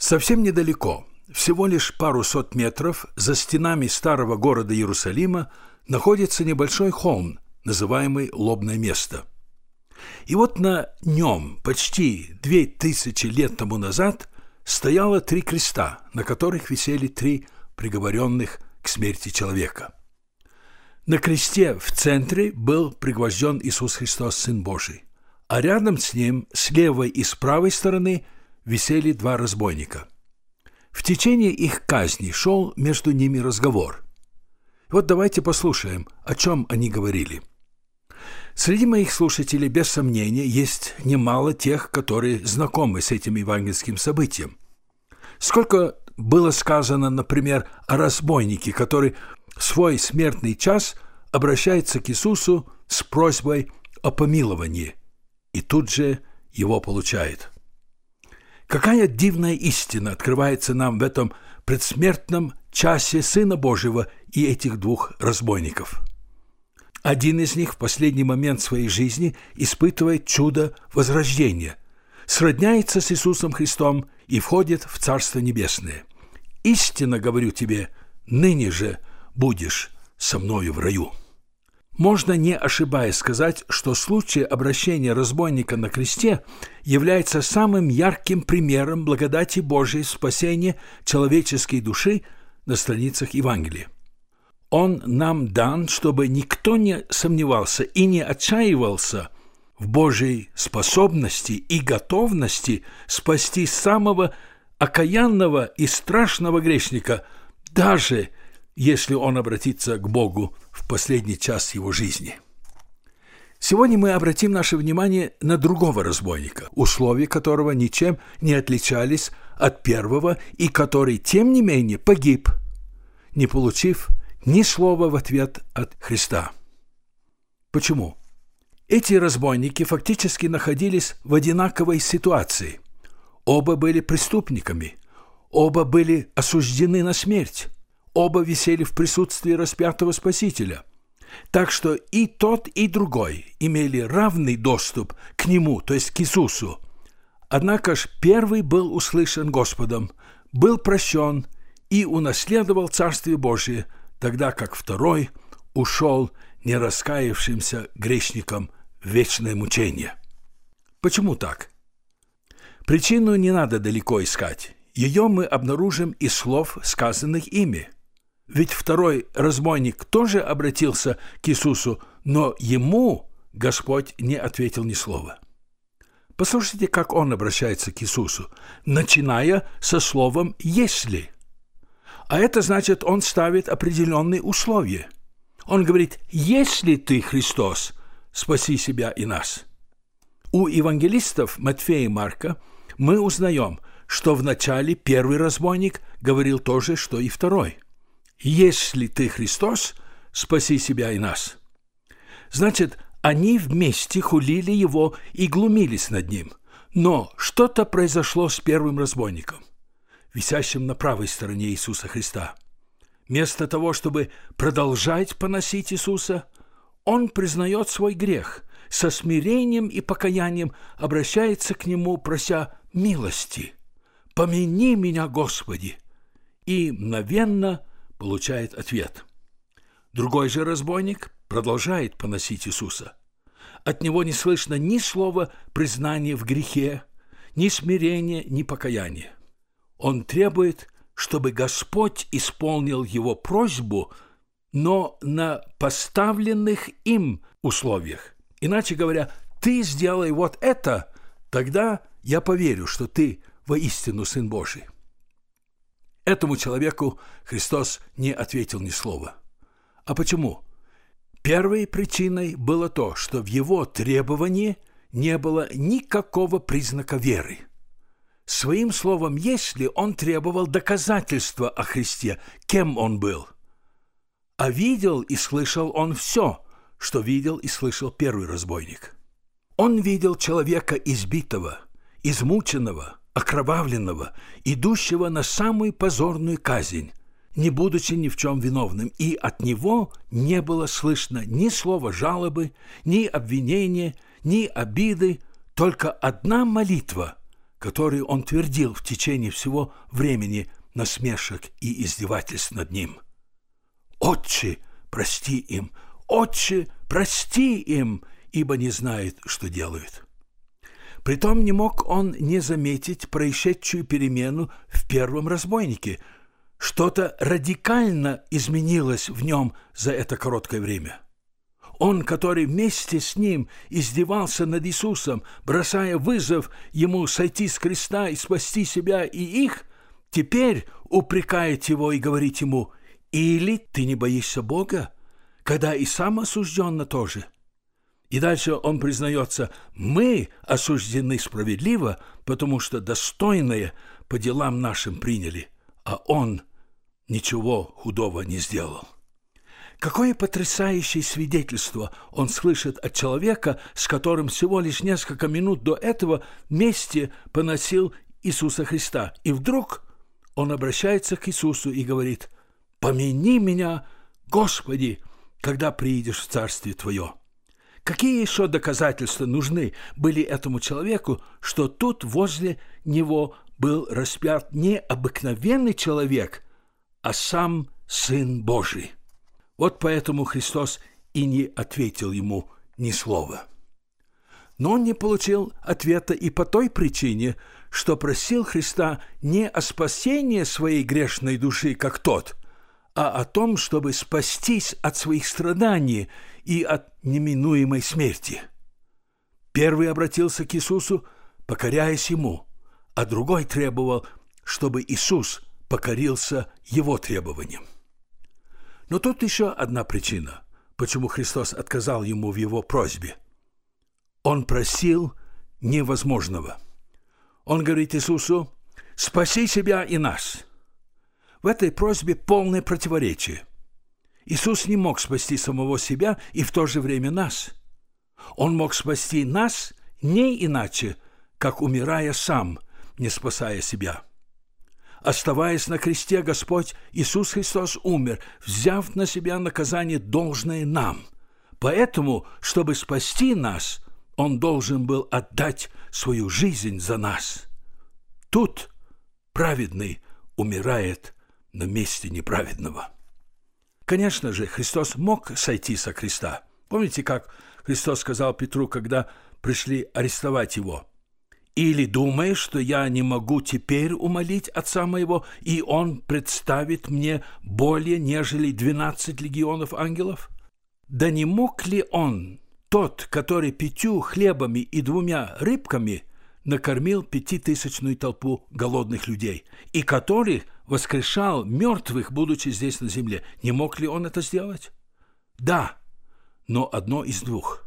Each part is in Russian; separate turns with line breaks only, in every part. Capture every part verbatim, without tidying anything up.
Совсем недалеко, всего лишь пару сот метров, за стенами старого города Иерусалима находится небольшой холм, называемый Лобное место. И вот на нем почти две тысячи лет тому назад стояло три креста, на которых висели три приговоренных к смерти человека. На кресте в центре был пригвожден Иисус Христос, Сын Божий, а рядом с ним, с левой и с правой стороны, висели два разбойника. В течение их казни шел между ними разговор. Вот давайте послушаем, о чем они говорили. Среди моих слушателей, без сомнения, есть немало тех, которые знакомы с этим евангельским событием. Сколько было сказано, например, о разбойнике, который в свой смертный час обращается к Иисусу с просьбой о помиловании, и тут же его получает. Какая дивная истина открывается нам в этом предсмертном часе Сына Божьего и этих двух разбойников. Один из них в последний момент своей жизни испытывает чудо возрождения, сродняется с Иисусом Христом и входит в Царство Небесное. «Истинно говорю тебе, ныне же будешь со мною в раю». Можно, не ошибаясь, сказать, что случай обращения разбойника на кресте является самым ярким примером благодати Божией в спасении человеческой души на страницах Евангелия. Он нам дан, чтобы никто не сомневался и не отчаивался в Божьей способности и готовности спасти самого окаянного и страшного грешника, даже если он обратится к Богу в последний час его жизни. Сегодня мы обратим наше внимание на другого разбойника, условия которого ничем не отличались от первого и который, тем не менее, погиб, не получив ни слова в ответ от Христа. Почему? Эти разбойники фактически находились в одинаковой ситуации. Оба были преступниками, оба были осуждены на смерть. Оба висели в присутствии распятого Спасителя. Так что и тот, и другой имели равный доступ к Нему, то есть к Иисусу. Однако ж первый был услышан Господом, был прощен и унаследовал Царствие Божие, тогда как второй ушел не раскаявшимся грешником в вечное мучение. Почему так? Причину не надо далеко искать. Ее мы обнаружим из слов, сказанных ими. Ведь второй разбойник тоже обратился к Иисусу, но ему Господь не ответил ни слова. Послушайте, как он обращается к Иисусу, начиная со словом «если». А это значит, он ставит определенные условия. Он говорит: «Если ты Христос, спаси себя и нас». У евангелистов Матфея и Марка мы узнаем, что вначале первый разбойник говорил то же, что и второй. «Если ты Христос, спаси себя и нас». Значит, они вместе хулили его и глумились над ним. Но что-то произошло с первым разбойником, висящим на правой стороне Иисуса Христа. Вместо того, чтобы продолжать поносить Иисуса, он признает свой грех, со смирением и покаянием обращается к Нему, прося милости. «Помяни меня, Господи!» И мгновенно получает ответ. Другой же разбойник продолжает поносить Иисуса. От него не слышно ни слова признания в грехе, ни смирения, ни покаяния. Он требует, чтобы Господь исполнил его просьбу, но на поставленных им условиях. Иначе говоря, ты сделай вот это, тогда я поверю, что ты воистину Сын Божий. Этому человеку Христос не ответил ни слова. А почему? Первой причиной было то, что в его требовании не было никакого признака веры. Своим словом «если» он требовал доказательства о Христе, кем он был. А видел и слышал он все, что видел и слышал первый разбойник. Он видел человека избитого, измученного, окровавленного, идущего на самую позорную казнь, не будучи ни в чем виновным, и от него не было слышно ни слова жалобы, ни обвинения, ни обиды, только одна молитва, которые он твердил в течение всего времени насмешек и издевательств над ним. «Отче, прости им! Отче, прости им! Ибо не знают, что делают». Притом не мог он не заметить происшедшую перемену в первом разбойнике. Что-то радикально изменилось в нем за это короткое время. Он, который вместе с ним издевался над Иисусом, бросая вызов ему сойти с креста и спасти себя и их, теперь упрекает его и говорит ему: «Или ты не боишься Бога, когда и сам осужден на то же?» И дальше он признается: «Мы осуждены справедливо, потому что достойное по делам нашим приняли, а он ничего худого не сделал». Какое потрясающее свидетельство он слышит от человека, с которым всего лишь несколько минут до этого вместе поносил Иисуса Христа. И вдруг он обращается к Иисусу и говорит: «Помяни меня, Господи, когда приидешь в Царствие Твое». Какие еще доказательства нужны были этому человеку, что тут возле него был распят не обыкновенный человек, а сам Сын Божий? Вот поэтому Христос и не ответил ему ни слова. Но он не получил ответа и по той причине, что просил Христа не о спасении своей грешной души, как тот, а о том, чтобы спастись от своих страданий и от неминуемой смерти. Первый обратился к Иисусу, покоряясь Ему, а другой требовал, чтобы Иисус покорился Его требованиям. Но тут еще одна причина, почему Христос отказал ему в его просьбе. Он просил невозможного. Он говорит Иисусу: «Спаси себя и нас». В этой просьбе полное противоречие. Иисус не мог спасти самого себя и в то же время нас. Он мог спасти нас не иначе, как умирая сам, не спасая себя. Оставаясь на кресте, Господь Иисус Христос умер, взяв на себя наказание, должное нам. Поэтому, чтобы спасти нас, Он должен был отдать свою жизнь за нас. Тут праведный умирает на месте неправедного. Конечно же, Христос мог сойти со креста. Помните, как Христос сказал Петру, когда пришли арестовать его: «Или думаешь, что я не могу теперь умолить Отца моего, и Он представит мне более, нежели двенадцать легионов ангелов?» Да не мог ли Он, тот, который пятью хлебами и двумя рыбками накормил пятитысячную толпу голодных людей, и который воскрешал мертвых, будучи здесь на земле, не мог ли Он это сделать? Да, но одно из двух.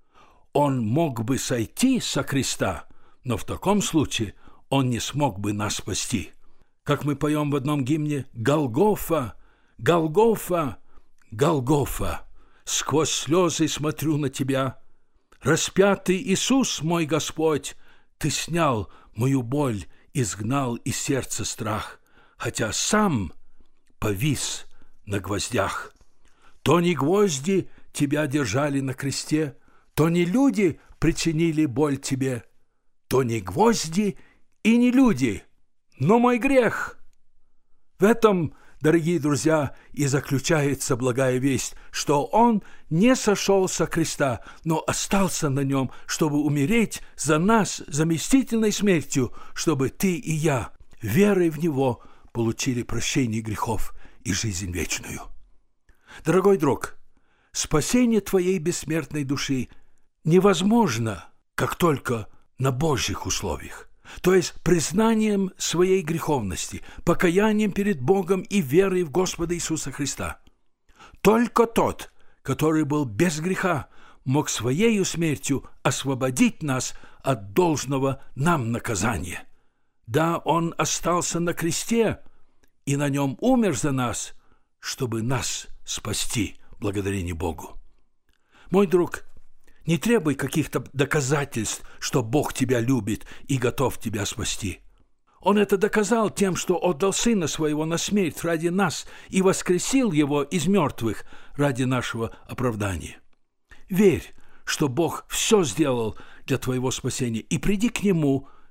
Он мог бы сойти со креста, но в таком случае Он не смог бы нас спасти. Как мы поем в одном гимне: «Голгофа, Голгофа, Голгофа, сквозь слезы смотрю на Тебя. Распятый Иисус, мой Господь, Ты снял мою боль, изгнал из сердца страх, хотя сам повис на гвоздях. То не гвозди Тебя держали на кресте, то не люди причинили боль Тебе, то не гвозди и не люди, но мой грех». В этом, дорогие друзья, и заключается благая весть, что Он не сошел со креста, но остался на нем, чтобы умереть за нас заместительной смертью, чтобы ты и я, верой в Него, получили прощение грехов и жизнь вечную. Дорогой друг, спасение твоей бессмертной души невозможно, как только на Божьих условиях, то есть признанием своей греховности, покаянием перед Богом и верой в Господа Иисуса Христа. Только тот, который был без греха, мог своею смертью освободить нас от должного нам наказания. Да, Он остался на кресте и на нем умер за нас, чтобы нас спасти, благодарение Богу. Мой друг, не требуй каких-то доказательств, что Бог тебя любит и готов тебя спасти. Он это доказал тем, что отдал Сына Своего на смерть ради нас и воскресил Его из мертвых ради нашего оправдания. Верь, что Бог все сделал для твоего спасения, и приди к Нему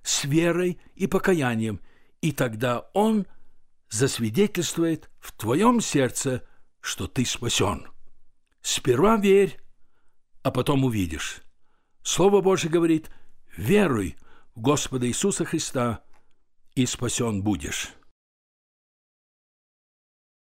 с верой и покаянием, и тогда Он засвидетельствует в твоем сердце, что ты спасен. Сперва верь, а потом увидишь. Слово Божие говорит: веруй в Господа Иисуса Христа, и спасен будешь.